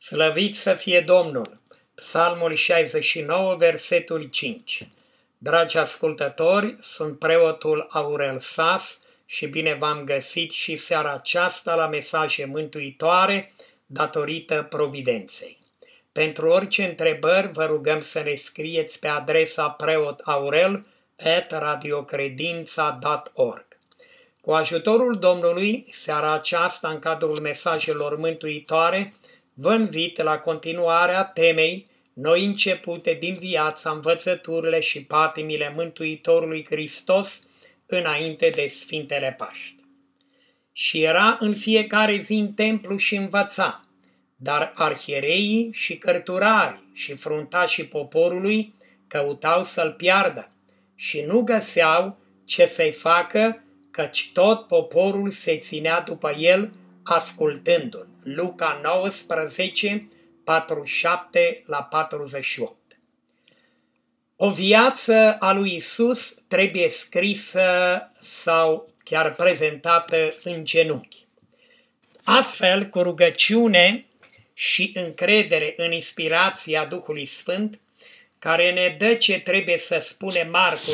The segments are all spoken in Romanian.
Slăvit să fie Domnul! Psalmul 69, versetul 5. Dragi ascultători, sunt preotul Aurel Sas și bine v-am găsit și seara aceasta la mesaje mântuitoare datorită providenței. Pentru orice întrebări vă rugăm să ne scrieți pe adresa preotaurel@radiocredința.org. Cu ajutorul Domnului, seara aceasta, în cadrul mesajelor mântuitoare, vă invit la continuarea temei noi începute din viața, învățăturile și patimile Mântuitorului Hristos înainte de Sfintele Paști. Și era în fiecare zi în templu și învăța, dar arhiereii și cărturarii și fruntașii poporului căutau să-l piardă și nu găseau ce să-i facă, căci tot poporul se ținea după el ascultându-l. Luca 19, 47-48. O viață a lui Isus trebuie scrisă sau chiar prezentată în genunchi. Astfel, cu rugăciune și încredere în inspirația Duhului Sfânt, care ne dă ce trebuie să spune Marcu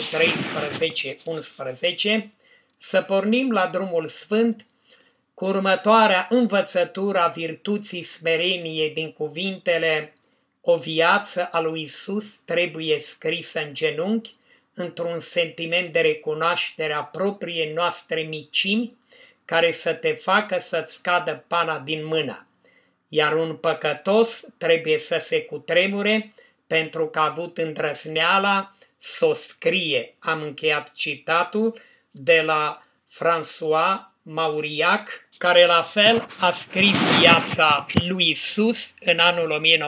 13:11, să pornim la drumul sfânt cu următoarea învățătură a virtuții smereniei din cuvintele: o viață a lui Isus trebuie scrisă în genunchi, într-un sentiment de recunoaștere a propriei noastre micimi, care să te facă să-ți cadă pana din mână. Iar un păcătos trebuie să se cutremure pentru că a avut îndrăzneala să o scrie. Am încheiat citatul de la François Mauriac, care la fel a scris viața lui Isus în anul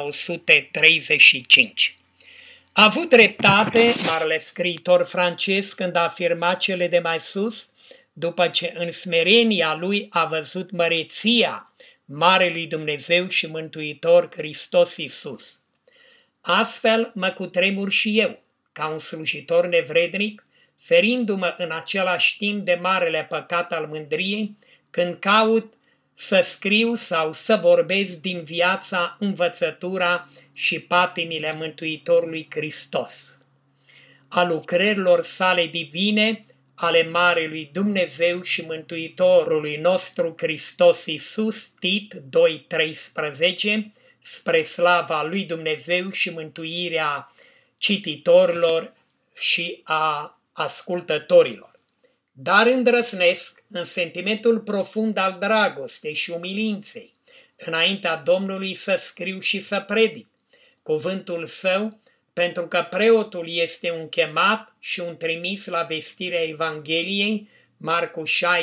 1935. A avut dreptate marele scriitor francez când a afirmat cele de mai sus, după ce în smerenia lui a văzut măreția Marelui Dumnezeu și Mântuitor Hristos Iisus. Astfel mă cutremur și eu, ca un slujitor nevrednic, ferindu-mă în același timp de marele păcat al mândriei, când caut să scriu sau să vorbesc din viața, învățătura și patimile Mântuitorului Hristos, a lucrărilor sale divine, ale Marelui Dumnezeu și Mântuitorului nostru Hristos Iisus, Tit 2:13, spre slava lui Dumnezeu și mântuirea cititorilor și a ascultătorilor. Dar îndrăznesc în sentimentul profund al dragostei și umilinței înaintea Domnului să scriu și să predic cuvântul Său, pentru că preotul este un chemat și un trimis la vestirea Evangheliei, Marcu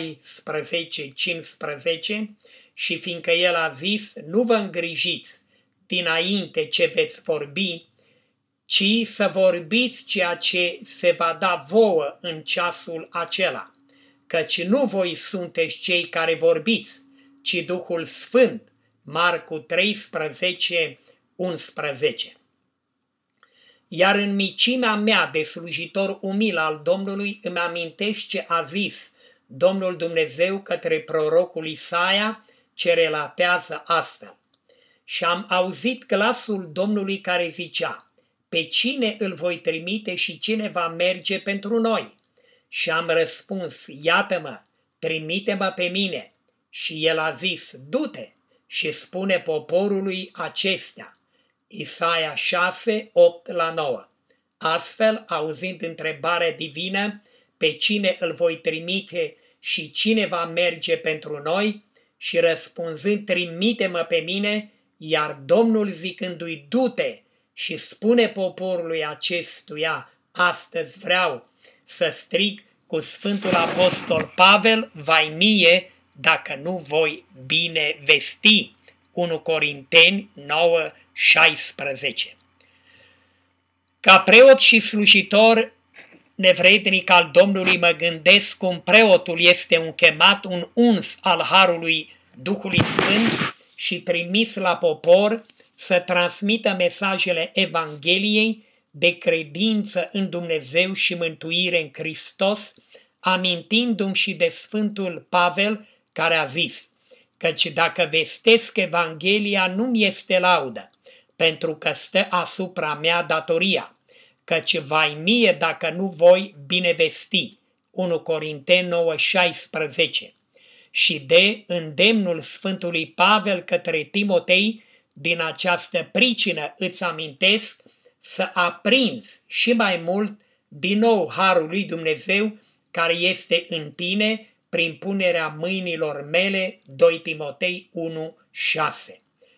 16:15, și fiindcă el a zis: nu vă îngrijiți dinainte ce veți vorbi, ci să vorbiți ceea ce se va da vouă în ceasul acela, căci nu voi sunteți cei care vorbiți, ci Duhul Sfânt, Marcu 13:11. Iar în micimea mea de slujitor umil al Domnului îmi amintesc ce a zis Domnul Dumnezeu către prorocul Isaia, ce relatează astfel: și am auzit glasul Domnului care zicea: pe cine îl voi trimite și cine va merge pentru noi? Și am răspuns: iată-mă, trimite-mă pe mine. Și el a zis: du-te și spune poporului acestea. Isaia 6:8-9. Astfel, auzind întrebarea divină, pe cine îl voi trimite și cine va merge pentru noi, și răspunzând: trimite-mă pe mine, iar Domnul zicându-i: du-te și spune poporului acestuia, astăzi vreau să strig cu Sfântul Apostol Pavel: vai mie dacă nu voi bine vesti. 1 Corinteni 9:16. Ca preot și slujitor nevrednic al Domnului mă gândesc cum preotul este un chemat, un uns al harului Duhului Sfânt și trimis la popor să transmită mesajele Evangheliei de credință în Dumnezeu și mântuire în Hristos, amintindu-mi și de Sfântul Pavel, care a zis: căci dacă vestesc Evanghelia nu-mi este laudă, pentru că stă asupra mea datoria, căci vai mie dacă nu voi binevesti. 1 Corinteni 9:16. Și de îndemnul Sfântului Pavel către Timotei, din această pricină îți amintesc să aprinzi și mai mult din nou harul lui Dumnezeu care este în tine prin punerea mâinilor mele. 2 Timotei 1:6.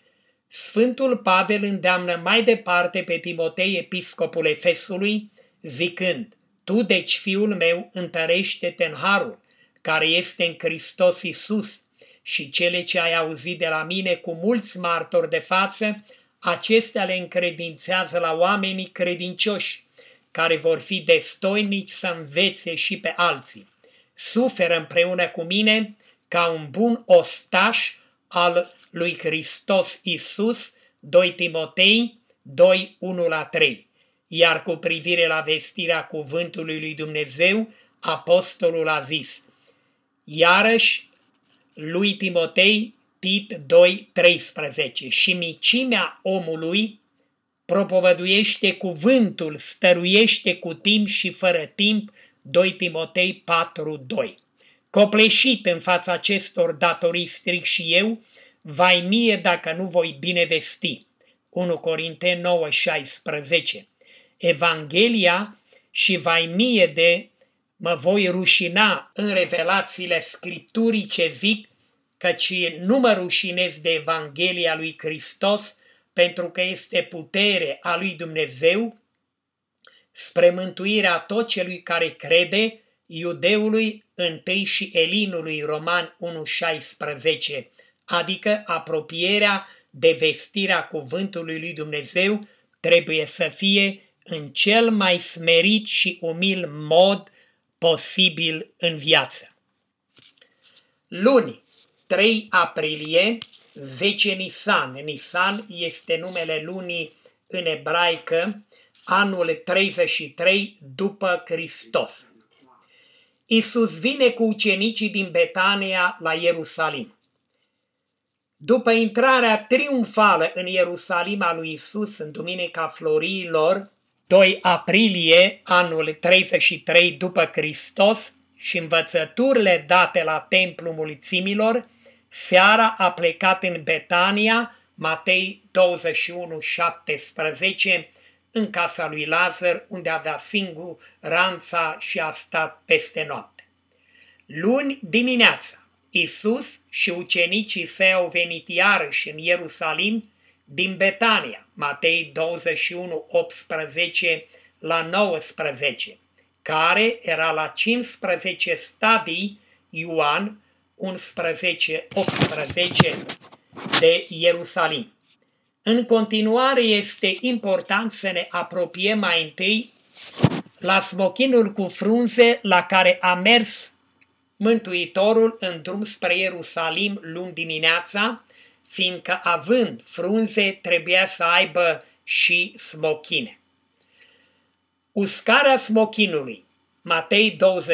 Sfântul Pavel îndeamnă mai departe pe Timotei, episcopul Efesului, zicând: Tu, deci, fiul meu, întărește-te în harul care este în Hristos Iisus, și cele ce ai auzit de la mine cu mulți martori de față, acestea le încredințează la oamenii credincioși, care vor fi destoinici să învețe și pe alții. Suferă împreună cu mine ca un bun ostaș al lui Hristos Iisus. 2 Timotei 2:1-3. Iar cu privire la vestirea cuvântului lui Dumnezeu, apostolul a zis, iarăși lui Timotei, Tit 2:13, și micimea omului propovăduiește cuvântul, stăruiește cu timp și fără timp. 2 Timotei 4:2. Copleșit în fața acestor datorii stric și eu, vai mie dacă nu voi binevesti. 1 Corinteni 9:16. Evanghelia și vai mie de mă voi rușina în revelațiile Scripturii ce zic, căci nu mă rușinez de Evanghelia lui Hristos, pentru că este putere a lui Dumnezeu spre mântuirea tot celui care crede, iudeului întâi și elinului. Roman 1:16, adică apropierea de vestirea cuvântului lui Dumnezeu trebuie să fie în cel mai smerit și umil mod posibil în viață. Luni, 3 aprilie, 10 Nisan. Nisan este numele lunii în ebraică, anul 33 după Hristos. Iisus vine cu ucenicii din Betania la Ierusalim. După intrarea triumfală în Ierusalim a lui Iisus în Duminica Florilor, 2 aprilie, anul 33 după Hristos, și învățăturile date la Templul Mulțimilor, seara a plecat în Betania, Matei 21:17, în casa lui Lazar, unde avea siguranța și a stat peste noapte. Luni dimineața, Iisus și ucenicii săi au venit iarăși în Ierusalim din Betania, Matei 21:18-19, care era la 15 stadii, Ioan 11:18, de Ierusalim. În continuare este important să ne apropiem mai întâi la smochinul cu frunze la care a mers Mântuitorul în drum spre Ierusalim luni dimineața, fiindcă având frunze trebuia să aibă și smochine. Uscarea smochinului, Matei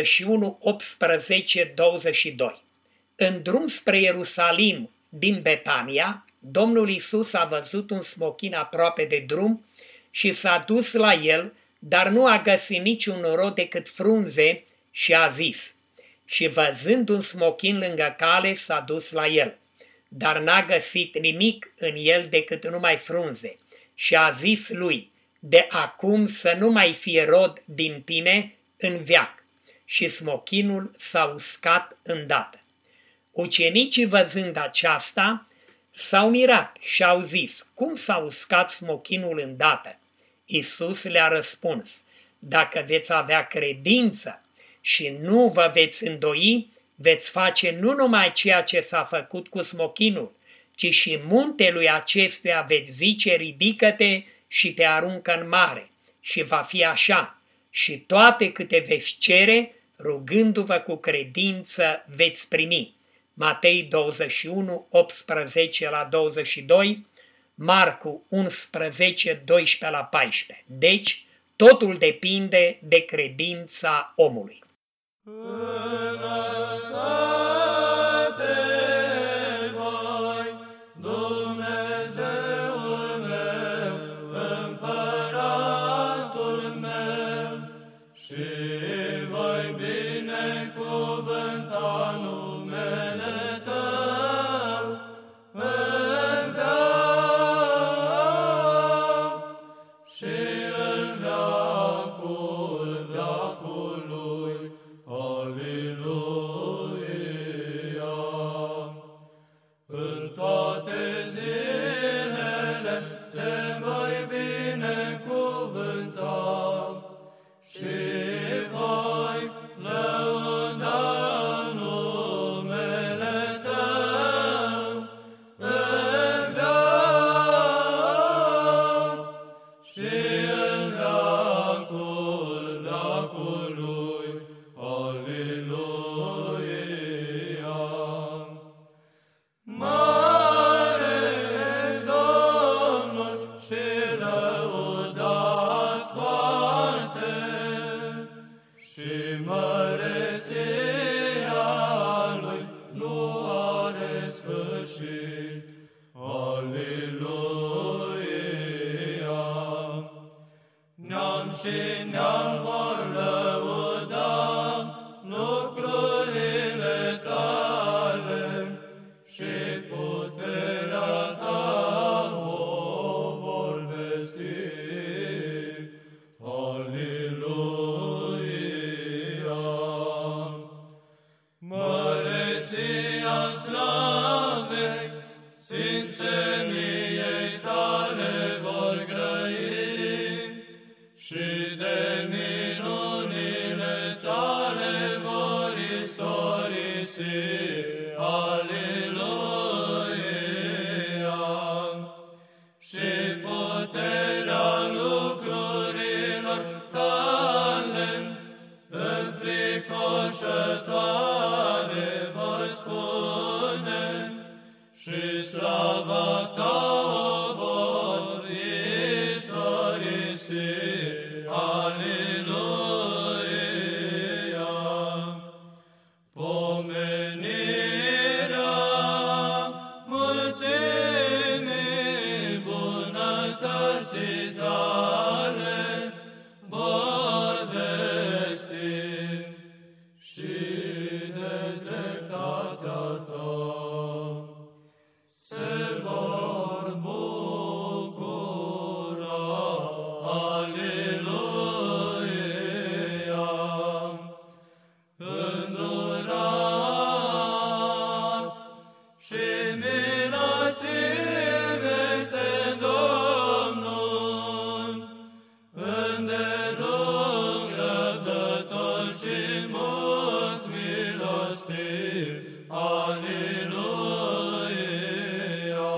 21:18-22. În drum spre Ierusalim din Betania, Domnul Iisus a văzut un smochin aproape de drum și s-a dus la el, dar nu a găsit niciun rod decât frunze și a zis. Și văzând un smochin lângă cale, s-a dus la el, dar n-a găsit nimic în el decât numai frunze. Și a zis lui, de acum să nu mai fie rod din tine în veac. Și smochinul s-a uscat îndată. Ucenicii, văzând aceasta, s-au mirat și au zis, cum s-a uscat smochinul îndată? Iisus le-a răspuns, dacă veți avea credință și nu vă veți îndoi, veți face nu numai ceea ce s-a făcut cu smochinul, ci și muntelui acestuia veți zice, ridică-te și te aruncă în mare. Și va fi așa. Și toate câte veți cere, rugându-vă cu credință, veți primi. Matei 21:18-22, Marcu 11:12-14. Deci, totul depinde de credința omului. Înălțate și neam vor lăuda lucrurile tale și puterea ta o vor vesti. Aleluia! Măreția slavei, sfințeniei tale vor grăi și de minunile tale vor istorisi. Aleluia! Și puterea lucrurilor tale înfricoșătoare vor spune și slava ta o vor istorisi. Aleluia! Pomenirea mulțimii bunătății tale vor vesti și de dreptatea ta se vor bucura. Aleluia! Îndurat și milostiv este Domnul, îndelung răbdător și mult milostiv. Aleluia!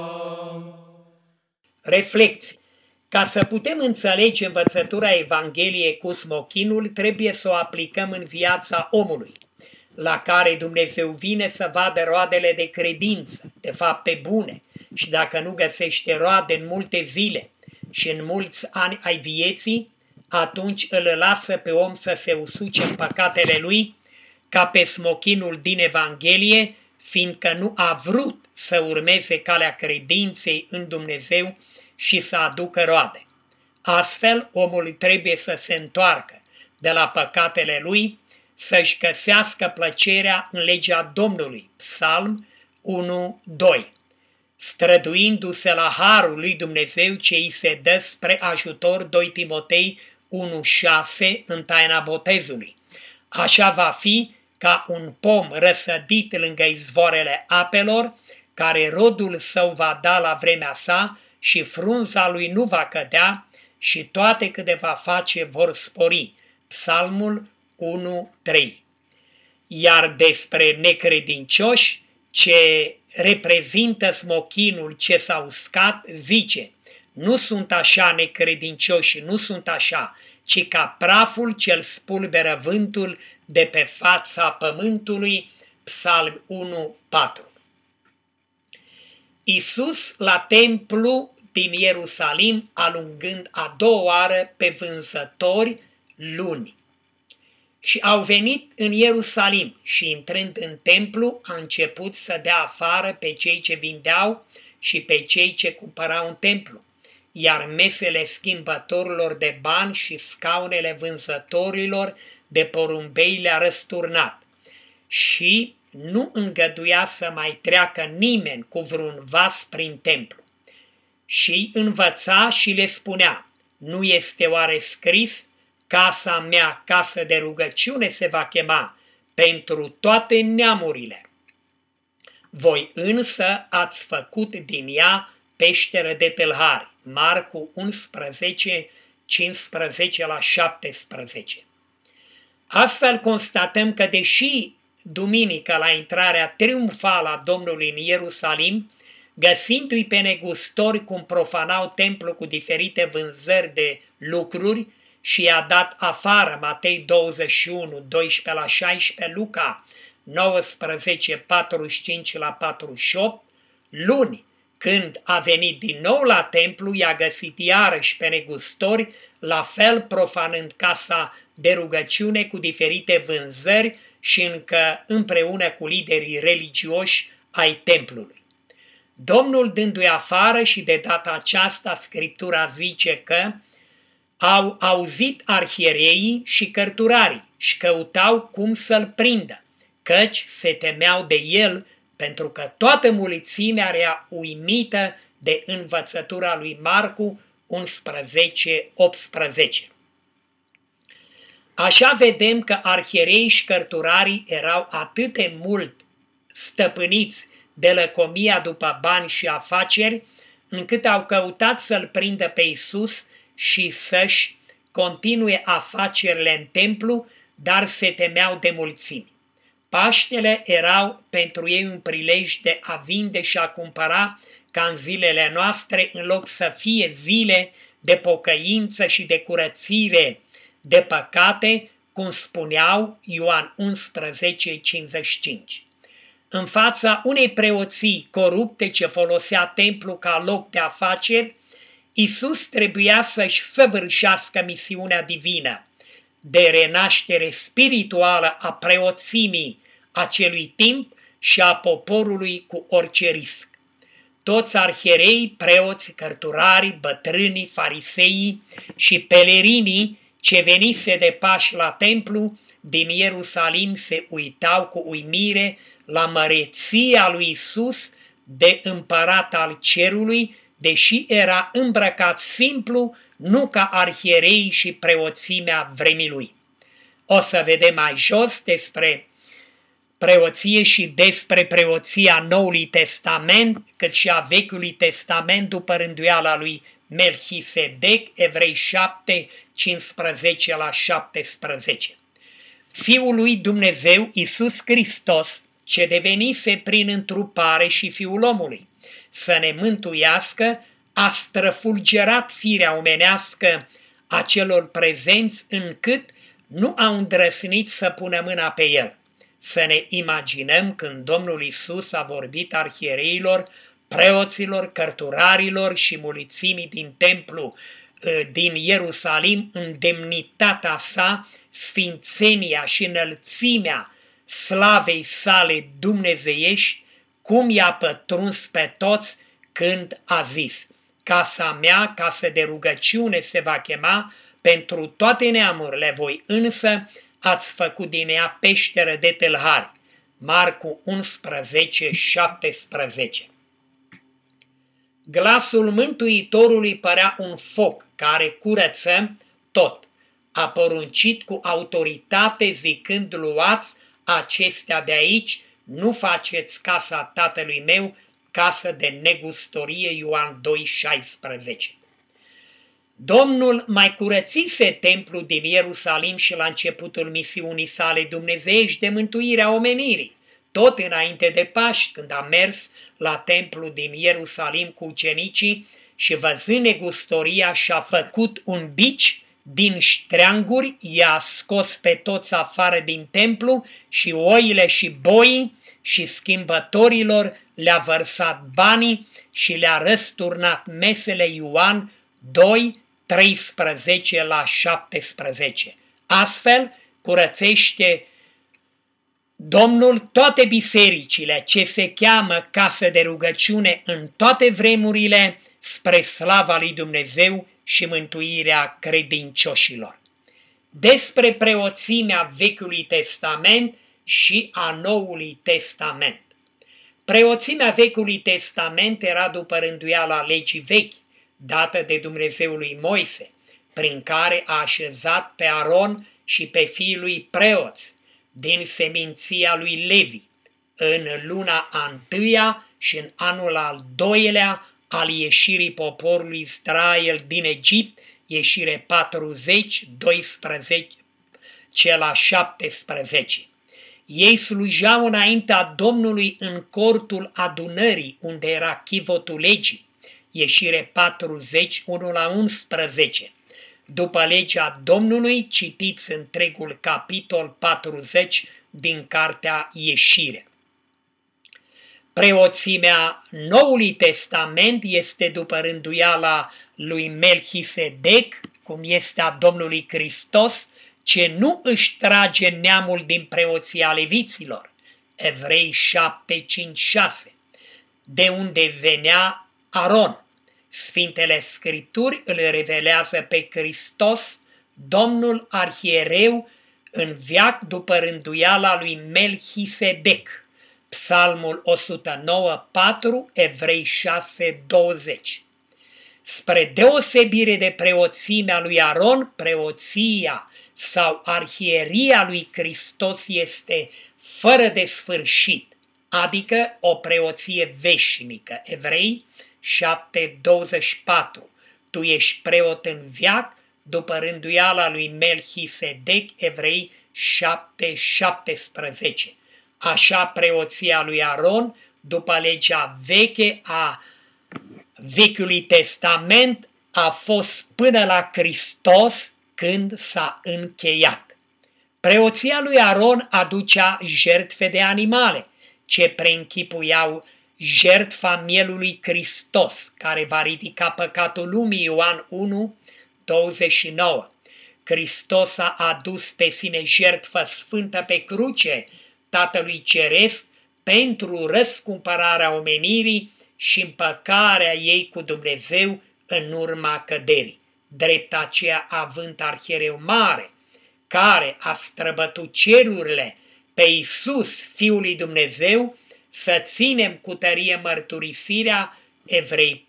Reflecție. Ca să putem înțelege învățătura Evangheliei cu smochinul, trebuie să o aplicăm în viața omului, la care Dumnezeu vine să vadă roadele de credință, de fapte bune, și dacă nu găsește roade în multe zile și în mulți ani ai vieții, atunci îl lasă pe om să se usuce în păcatele lui, ca pe smochinul din Evanghelie, fiindcă nu a vrut să urmeze calea credinței în Dumnezeu și să aducă roade. Astfel, omul trebuie să se întoarcă de la păcatele lui, să-și găsească plăcerea în legea Domnului. Psalm 1:2. Străduindu-se la harul lui Dumnezeu ce îi se dă spre ajutor, 2 Timotei 1:6, în taina botezului. Așa va fi ca un pom răsădit lângă izvoarele apelor, care rodul său va da la vremea sa și frunza lui nu va cădea și toate câte va face vor spori. Psalmul 1:3. Iar despre necredincioși, ce reprezintă smochinul ce s-a uscat, zice: nu sunt așa necredincioși, nu sunt așa, ci ca praful ce-l spulberă vântul de pe fața pământului. Psalm 1:4. Iisus la templu din Ierusalim, alungând a doua oară pe vânzători luni. Și au venit în Ierusalim și, intrând în templu, a început să dea afară pe cei ce vindeau și pe cei ce cumpărau în templu, iar mesele schimbătorilor de bani și scaunele vânzătorilor de porumbei le-a răsturnat. Și nu îngăduia să mai treacă nimeni cu vreun vas prin templu. Și învăța și le spunea: nu este oare scris: casa mea, casă de rugăciune se va chema pentru toate neamurile? Voi însă ați făcut din ea peșteră de tâlhari. Marcu 11, 15-17. Astfel constatăm că, deși duminică la intrarea triumfală a Domnului în Ierusalim, găsindu-i pe negustori cum profanau templul cu diferite vânzări de lucruri, și i-a dat afară, Matei 21, 12-16, Luca 19, 45-48, luni, când a venit din nou la templu, i-a găsit iarăși pe negustori, la fel profanând casa de rugăciune cu diferite vânzări și încă împreună cu liderii religioși ai templului. Domnul dându-i afară, și de data aceasta Scriptura zice că Au auzit arhiereii și cărturarii și căutau cum să-l prindă, căci se temeau de el, pentru că toată mulțimea era uimită de învățătura lui Marcu 11:18. Așa vedem că arhiereii și cărturarii erau atât de mult stăpâniți de lăcomia după bani și afaceri, încât au căutat să-l prindă pe Iisus și să-și continue afacerile în templu, dar se temeau de mulțimi. Paștele erau pentru ei un prilej de a vinde și a cumpăra, ca în zilele noastre, în loc să fie zile de pocăință și de curățire de păcate, cum spuneau Ioan 11:55. În fața unei preoții corupte ce folosea templu ca loc de afaceri, Iisus trebuia să-și săvârșească misiunea divină de renaștere spirituală a preoțimii acelui timp și a poporului cu orice risc. Toți arhierei, preoți, cărturarii, bătrânii, fariseii și pelerinii ce venise de pași la templu din Ierusalim se uitau cu uimire la măreția lui Iisus de împărat al cerului, deși era îmbrăcat simplu, nu ca arhierei și preoțimea vremii lui. O să vedem mai jos despre preoție și despre preoția Noului Testament, cât și a Vechiului Testament după rânduiala lui Melchisedec, Evrei 7:15-17. Fiul lui Dumnezeu, Iisus Hristos, ce devenise prin întrupare și Fiul omului, să ne mântuiască, a străfulgerat firea omenească a celor prezenți, încât nu au îndrăsnit să pună mâna pe el. Să ne imaginăm când Domnul Iisus a vorbit arhiereilor, preoților, cărturarilor și mulțimii din templu din Ierusalim în demnitatea sa, sfințenia și înălțimea slavei sale dumnezeiești, cum i-a pătruns pe toți când a zis: casa mea, casă de rugăciune se va chema pentru toate neamurile, voi însă ați făcut din ea peșteră de tâlhari. Marcu 11:17. Glasul Mântuitorului părea un foc care curăță tot. A poruncit cu autoritate zicând: luați acestea de aici, nu faceți casa tatălui meu casă de negustorie. Ioan 2:16. Domnul mai curățise templul din Ierusalim și la începutul misiunii sale dumnezeiești de mântuirea omenirii, tot înainte de Paști, când a mers la templu din Ierusalim cu ucenicii și văzând negustoria și-a făcut un bici din ștreanguri, i-a scos pe toți afară din templu și oile și boii și schimbătorilor le-a vărsat banii și le-a răsturnat mesele. Ioan 2:13-17. Astfel curățește Domnul toate bisericile ce se cheamă casă de rugăciune în toate vremurile, spre slava lui Dumnezeu și mântuirea credincioșilor. Despre preoțimea Vechiului Testament și a Noului Testament. Preoțimea Vechiului Testament era după rânduiala legii vechi, dată de Dumnezeul lui Moise, prin care a așezat pe Aron și pe fiii lui preoți, din seminția lui Levi, în luna a întâia și în anul al doilea al ieșirii poporului Israel din Egipt, ieșire 40:12-17. Ei slujeau înaintea Domnului în cortul adunării, unde era chivotul legii, ieșire 40:1-11. După legea Domnului, citiți întregul capitol 40 din cartea Ieșire. Preoțimea Noului Testament este după rânduiala lui Melchisedec, cum este a Domnului Hristos, ce nu își trage neamul din preoția leviților, Evrei 7:5-6, de unde venea Aron, Sfintele Scripturi îl revelează pe Hristos, Domnul arhiereu, în veac după rânduiala lui Melchisedec. Psalmul 109:4, Evrei 6:20. Spre deosebire de preoțimea lui Aron, preoția sau arhieria lui Hristos este fără de sfârșit, adică o preoție veșnică. Evrei 7:24. Tu ești preot în veac după rânduiala lui Melchisedec. Evrei 7:17. Așa preoția lui Aron, după legea veche a Vechiului Testament, a fost până la Hristos, când s-a încheiat. Preoția lui Aron aducea jertfe de animale, ce preînchipuiau jertfa mielului Hristos, care va ridica păcatul lumii. Ioan 1:29. Hristos a adus pe sine jertfă sfântă pe cruce Tatălui Ceresc pentru răscumpărarea omenirii și împăcarea ei cu Dumnezeu în urma căderii. Drept aceea, având arhiereu mare, care a străbătut cerurile, pe Iisus, Fiul lui Dumnezeu, să ținem cu tărie mărturisirea. Evrei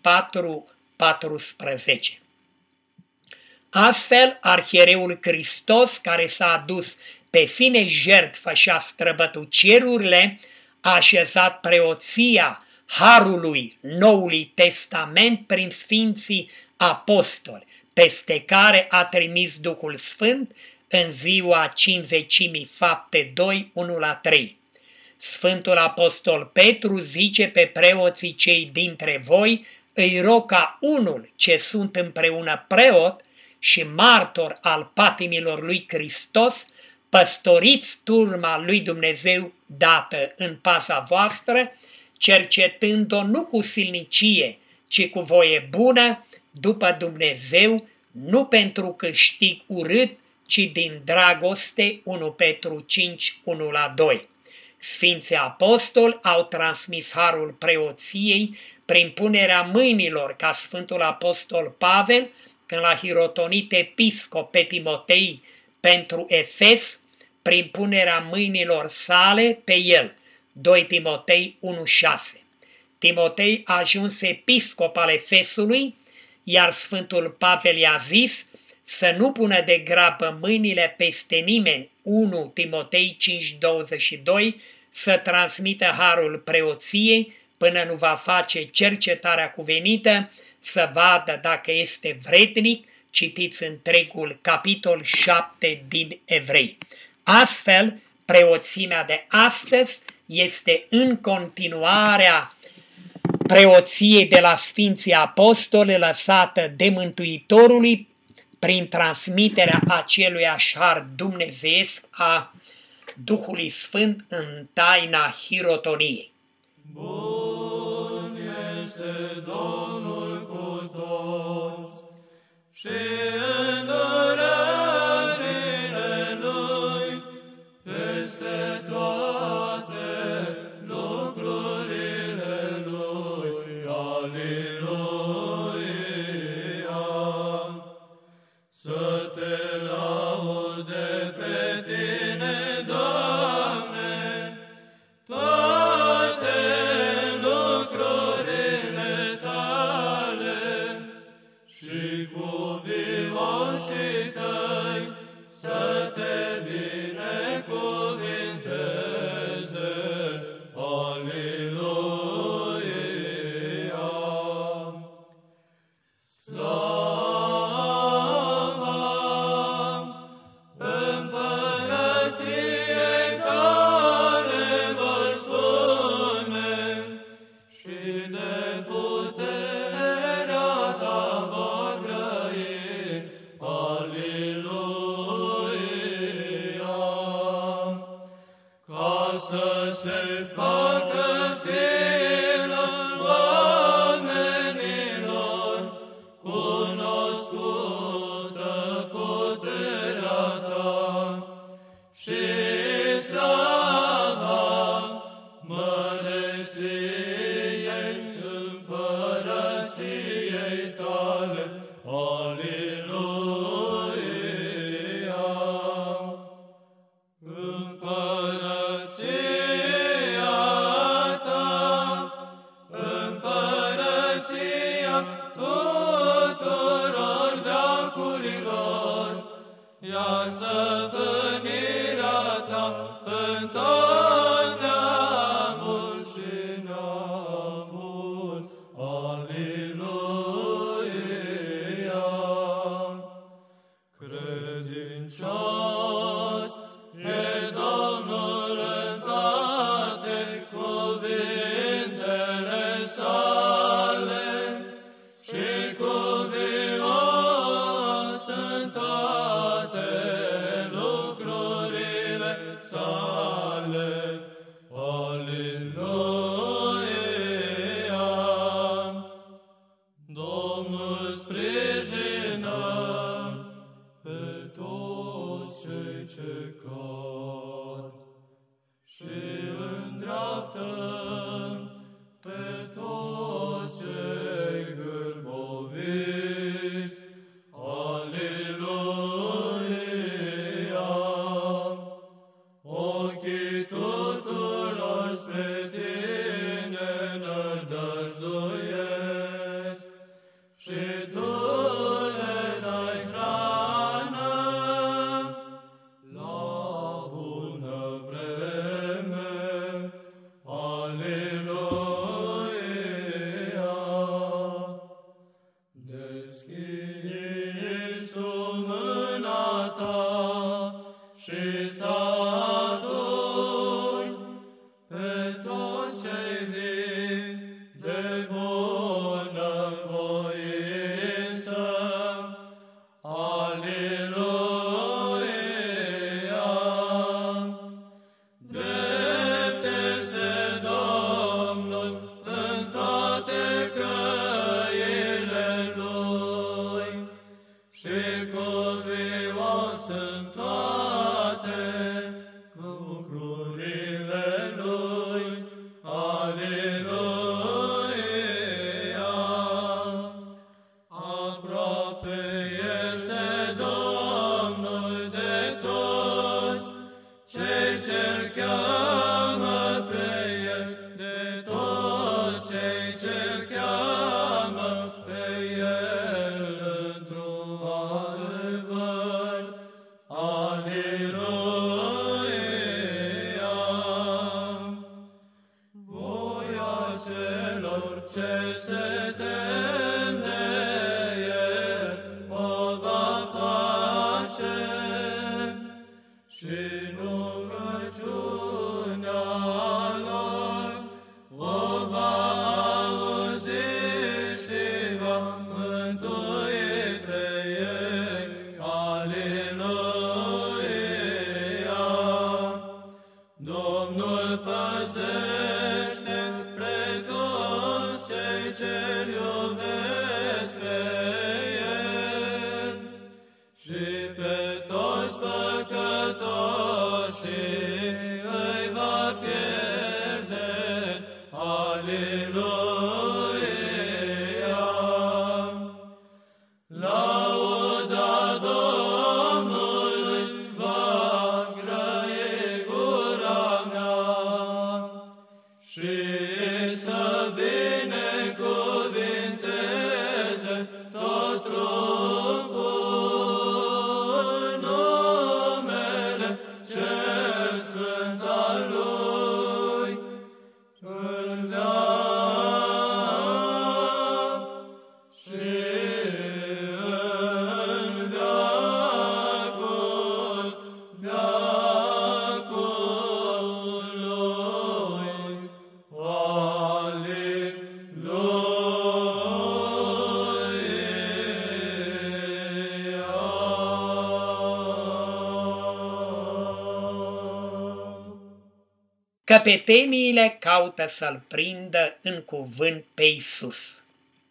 4:14. Astfel, arhiereul Hristos, care s-a adus pe sine jertfă și a străbătut cerurile, a așezat preoția harului Noului Testament prin Sfinții Apostoli, peste care a trimis Duhul Sfânt în ziua Cincizecimii. Fapte 2:1-3. Sfântul Apostol Petru zice pe preoții cei dintre voi: îi rog ca unul ce sunt împreună preot și martor al patimilor lui Hristos, păstoriți turma lui Dumnezeu dată în paza voastră, cercetând-o nu cu silnicie, ci cu voie bună, după Dumnezeu, nu pentru câștig urât, ci din dragoste. 1 Petru 5:1-2. Sfinții apostoli au transmis harul preoției prin punerea mâinilor, ca Sfântul Apostol Pavel, când l-a hirotonit episcop pe Timotei pentru Efes, prin punerea mâinilor sale pe el. 2 Timotei 1:6. Timotei a ajuns episcop al Efesului, iar Sfântul Pavel i-a zis să nu pună de grabă mâinile peste nimeni. 1 Timotei 5:22, să transmită harul preoției până nu va face cercetarea cuvenită, să vadă dacă este vrednic. Citiți întregul capitol 7 din Evrei. Astfel, preoțimea de astăzi este în continuarea preoției de la Sfinții Apostoli, lăsată de Mântuitorului prin transmiterea aceluiași har dumnezeiesc a Duhului Sfânt în taina hirotoniei. Bun este Domnul cu toți și îndurările Lui peste toate lucrurile Lui. Aleluia! Să te laude pe Tine, Doamne, toate lucrurile Tale și cu viața neamul, Aliluia. Credincios e Domnul în toate cuvintele sale și cuvios în toate lucrurile sale. Aleluia! Domnul sprijină pe toți cei ce cad și îndreaptă pe toți cei gârboviți. Aleluia! Ochii tuturor spre tine nădăjduiesc și tu le dai hrană la bună vreme. Aleluia! Deschide, Iisus, mâna ta și satui pe toți cei vii de bună voință. Aleluia! Drept este Domnul în toate căile Lui și cuvios în toate lucrurile Lui. Aleluia! Aproape este Domnul de toți cei ce-L cheamă pe El, de toți cei ce-L cheamă pe El într-un adevăr. Aleluia! Voia celor ce se tem de El o va face și rugăciunea lor o va auzi și va mântui pe ei. Aleluia! Domnul păzește pe toți cei ce-L iubesc pe El și pe toți păcătoșii îi va pierde. Aleluia! Lauda Domnului va grăi gura mea și să binecuvinteze tot trupul numele cel sfânt al Lui. În veac și în veacul veacului. Aleluia! Căpeteniile caută să-L prindă în cuvânt pe Iisus.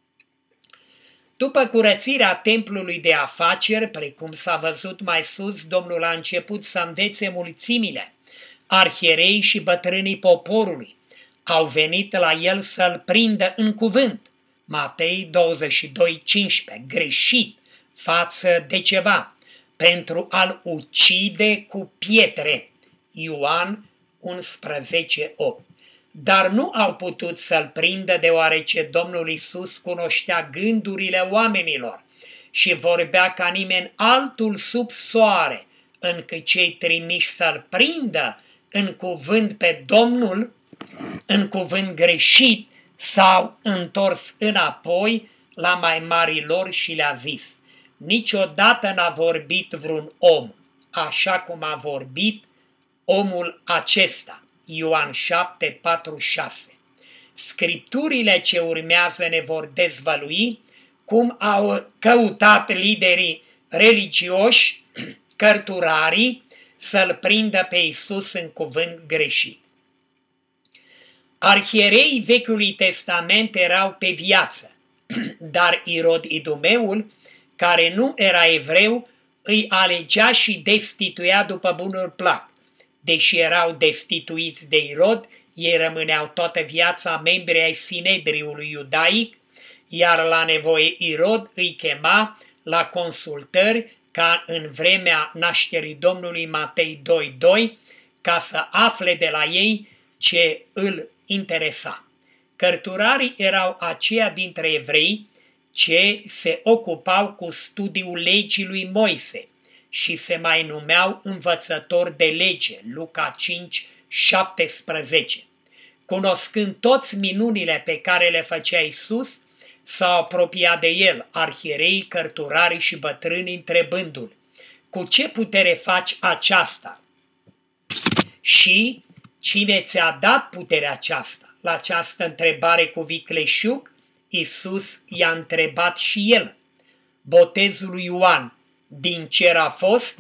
După curățirea templului de afaceri, precum s-a văzut mai sus, Domnul a început să învețe mulțimile. Arhierei și bătrânii poporului au venit la El să-L prindă în cuvânt. Matei 22:15, greșit față de ceva, pentru a-L ucide cu pietre. Ioan 11:8. Dar nu au putut să-L prindă deoarece Domnul Iisus cunoștea gândurile oamenilor și vorbea ca nimeni altul sub soare, încât cei trimiși să-L prindă în cuvânt pe Domnul în cuvânt greșit, s-au întors înapoi la mai marilor și le-a zis: niciodată n-a vorbit vreun om așa cum a vorbit omul acesta. Ioan 7:46. Scripturile ce urmează ne vor dezvălui cum au căutat liderii religioși, cărturarii, să-L prindă pe Iisus în cuvânt greșit. Arhiereii Vechiului Testament erau pe viață, dar Irod Idumeul, care nu era evreu, îi alegea și destituia după bunul plac. Deși erau destituiți de Irod, ei rămâneau toată viața membri ai Sinedriului iudaic, iar la nevoie Irod îi chema la consultări ca în vremea nașterii Domnului Matei 2:2, ca să afle de la ei ce îl interesa. Cărturarii erau aceia dintre evrei ce se ocupau cu studiul legii lui Moise și se mai numeau învățători de lege, Luca 5:17. Cunoscând toți minunile pe care le făcea Iisus, s-au apropiat de el arhiereii, cărturarii și bătrânii, întrebându-l: cu ce putere faci aceasta? Și cine ți-a dat puterea aceasta? La această întrebare cu vicleșug, Iisus i-a întrebat și el: botezul lui Ioan din cer a fost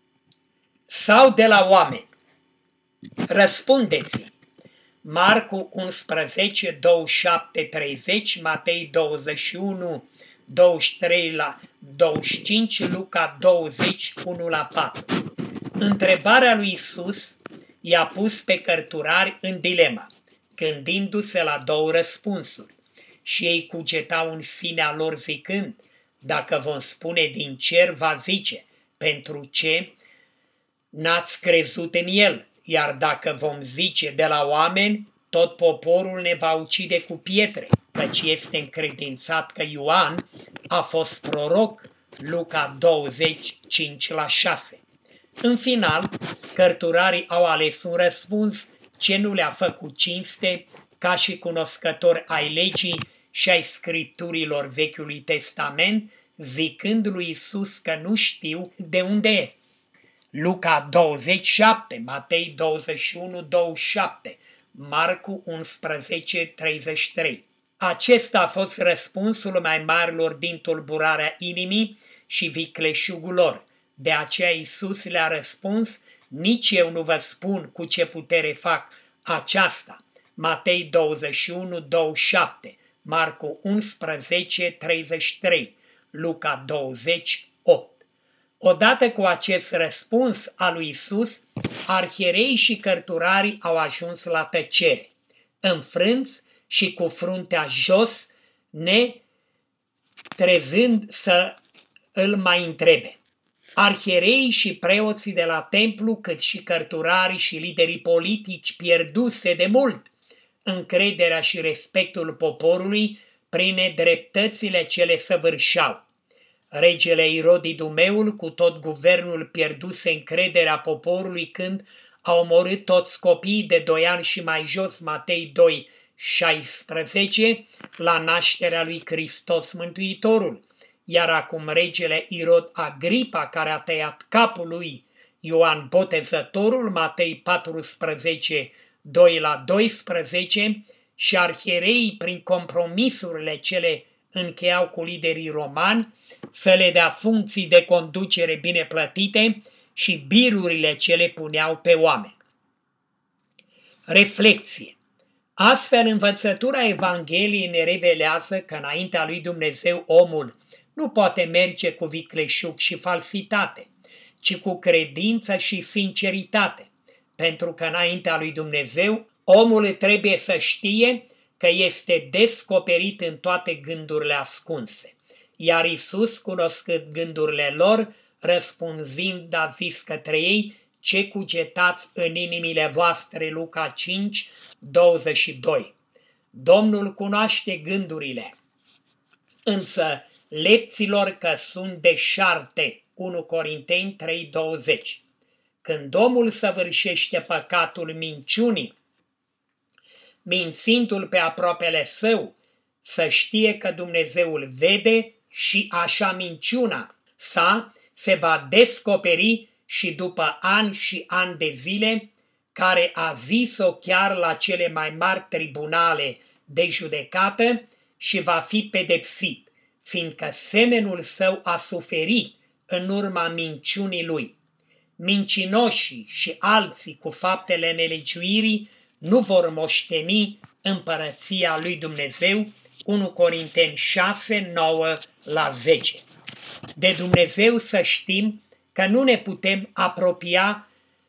sau de la oameni? Răspundeți-mi. Marcu 11, 27, 30, Matei 21, 23 la 25, Luca 20, 1 la 4. Întrebarea lui Iisus i-a pus pe cărturari în dilemă, gândindu-se la două răspunsuri. Și ei cugetau în sinea lor zicând: dacă vom spune din cer, va zice: pentru ce n-ați crezut în el? Iar dacă vom zice de la oameni, tot poporul ne va ucide cu pietre, căci este încredințat că Ioan a fost proroc, Luca 20, 5 la 6. În final, cărturarii au ales un răspuns ce nu le-a făcut cinste ca și cunoscători ai legii și ai scripturilor Vechiului Testament, zicând lui Iisus că nu știu de unde e. Luca 27, Matei 21, 27, Marcu 11, 33. Acesta a fost răspunsul mai marilor din tulburarea inimii și vicleșugul lor. De aceea Iisus le-a răspuns: nici eu nu vă spun cu ce putere fac aceasta. Matei 21, 27, Marcu 11, 33, Luca 20, 8. Odată cu acest răspuns al lui Iisus, arhiereii și cărturarii au ajuns la tăcere, înfrânți și cu fruntea jos, ne trezând să îl mai întrebe. Arhiereii și preoții de la templu, cât și cărturarii și liderii politici pierduse de mult încrederea și respectul poporului prin nedreptățile ce le săvârșeau. Regele Irod Idumeul, cu tot guvernul, pierduse încrederea poporului când a omorât toți copiii de 2 ani și mai jos, Matei 2, 16, la nașterea lui Hristos Mântuitorul. Iar acum regele Irod Agripa, care a tăiat capul lui Ioan Botezătorul, Matei 14, 2 la 12, și arhiereii, prin compromisurile cele încheiau cu liderii romani, să le dea funcții de conducere bine plătite și birurile ce le puneau pe oameni. Reflecție. Astfel, învățătura Evangheliei ne revelează că înaintea lui Dumnezeu omul nu poate merge cu vicleșug și falsitate, ci cu credință și sinceritate, pentru că înaintea lui Dumnezeu omul trebuie să știe că este descoperit în toate gândurile ascunse. Iar Iisus, cunoscând gândurile lor, răspunzând, a zis către ei: ce cugetați în inimile voastre, Luca 5, 22. Domnul cunoaște gândurile, însă lepților că sunt deșarte, 1 Corinteni 3, 20. Când omul săvârșește păcatul minciunii, mințindu-l pe aproapele său, să știe că Dumnezeu îl vede și așa minciuna sa se va descoperi și după ani și ani de zile, care a zis-o chiar la cele mai mari tribunale de judecată și va fi pedepsit, fiindcă semenul său a suferit în urma minciunii lui. Mincinoșii și alții cu faptele nelegiuirii nu vor moșteni împărăția lui Dumnezeu. 1 Corinteni 6, 9-10. De Dumnezeu să știm că nu ne putem apropia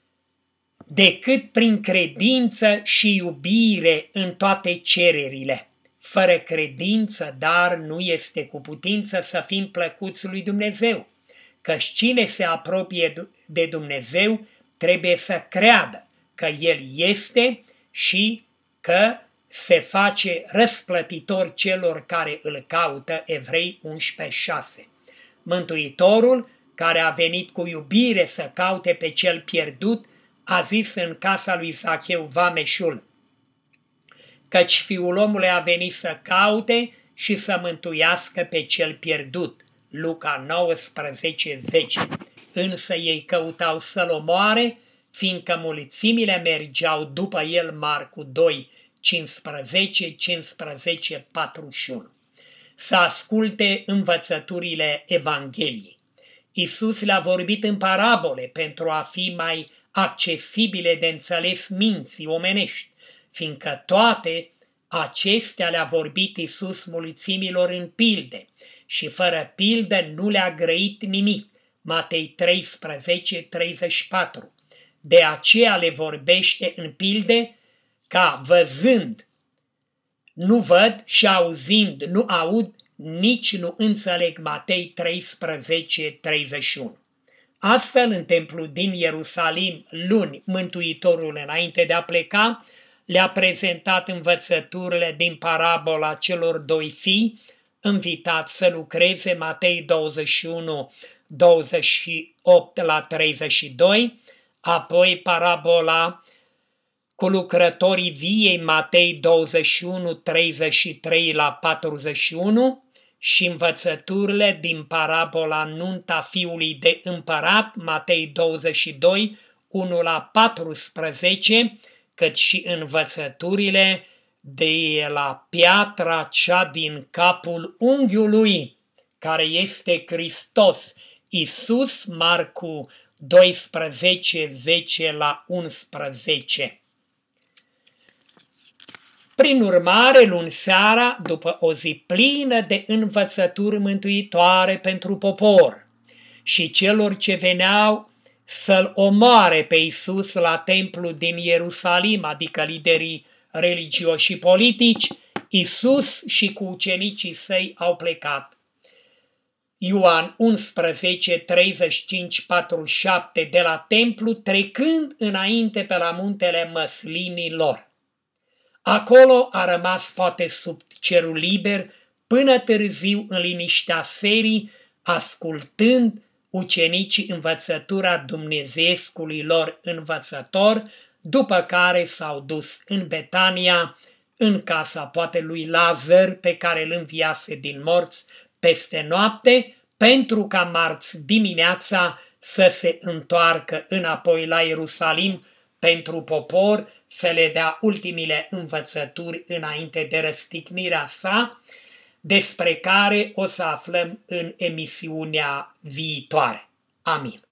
decât prin credință și iubire în toate cererile. Fără credință, dar nu este cu putință să fim plăcuți lui Dumnezeu, căci cine se apropie de Dumnezeu trebuie să creadă că El este și că se face răsplătitor celor care îl caută. Evrei 11:6. Mântuitorul, care a venit cu iubire să caute pe cel pierdut, a zis în casa lui Zacheu vameșul, căci Fiul omului a venit să caute și să mântuiască pe cel pierdut. Luca 19:10. Însă ei căutau să-l omoare, fiindcă mulțimile mergeau după el. Marcu 2:15, 15:41. Să asculte învățăturile Evangheliei. Iisus le-a vorbit în parabole pentru a fi mai accesibile de înțeles minții omenești, fiindcă toate acestea le-a vorbit Iisus mulțimilor în pilde și fără pildă nu le-a grăit nimic. Matei 13:34. De aceea le vorbește în pilde, ca văzând nu văd și auzind nu aud, nici nu înțeleg. Matei 13:31. Astfel, în templul din Ierusalim, luni, Mântuitorul, înainte de a pleca, le-a prezentat învățăturile din parabola celor doi fii, invitați să lucreze. Matei 21:28-32, apoi parabola cu lucrătorii viei, Matei 21:33-41, și învățăturile din parabola nunta fiului de împărat, Matei 22:1-14, cât și învățăturile de la piatra cea din capul unghiului, care este Hristos Iisus, Marcu 12:10-11. Prin urmare, luni seara, după o zi plină de învățături mântuitoare pentru popor și celor ce veneau să-l omoare pe Iisus la templu din Ierusalim, adică liderii religioși și politici, Iisus și cu ucenicii săi au plecat. Ioan 11:35-47 de la templu, trecând înainte pe la muntele Măslinilor. Acolo a rămas poate sub cerul liber până târziu în liniștea serii, ascultând ucenicii învățătura dumnezeescului lor învățător, după care s-au dus în Betania, în casa poate lui Lazar, pe care îl înviase din morți peste noapte, pentru ca marți dimineața să se întoarcă înapoi la Ierusalim pentru popor, să le dea ultimile învățături înainte de răstignirea sa, despre care o să aflăm în emisiunea viitoare. Amin.